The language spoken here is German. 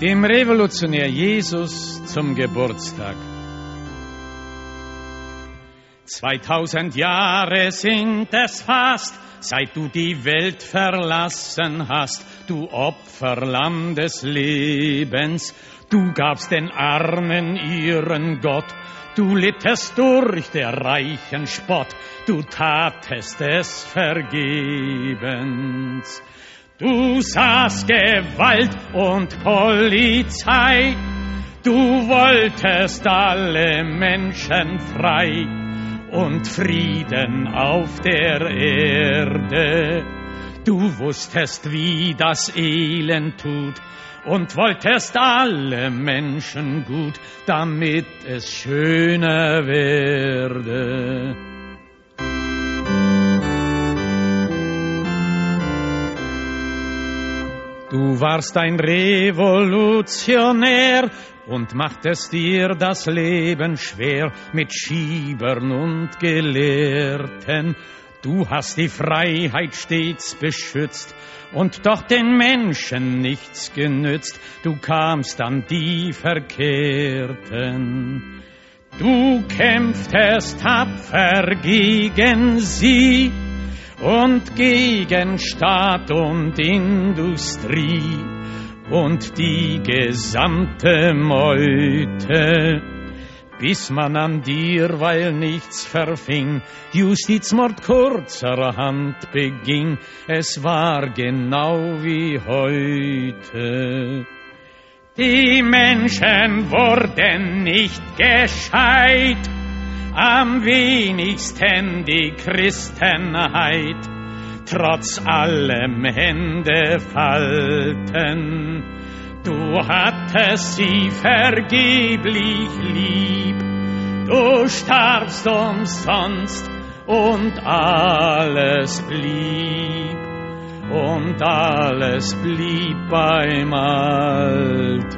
dem Revolutionär Jesus zum Geburtstag. 2000 Jahre sind es fast, seit du die Welt verlassen hast, du Opferlamm des Lebens. Du gabst den Armen ihren Gott, du littest durch der Reichen Spott, du tatest es vergebens. Du sahst Gewalt und Polizei, du wolltest alle Menschen frei und Frieden auf der Erde. Du wusstest, wie das Elend tut und wolltest alle Menschen gut, damit es schöner werde. Du warst ein Revolutionär und machtest dir das Leben schwer mit Schiebern und Gelehrten. Du hast die Freiheit stets beschützt und doch den Menschen nichts genützt. Du kamst an die Verkehrten. Du kämpftest tapfer gegen sie und gegen Staat und Industrie und die gesamte Meute, bis man an dir, weil nichts verfing, Justizmord kurzerhand beging. Es war genau wie heute. Die Menschen wurden nicht gescheit, am wenigsten die Christenheit, trotz allem Hände falten. Du hattest sie vergeblich lieb, du starbst umsonst und alles blieb beim Alten.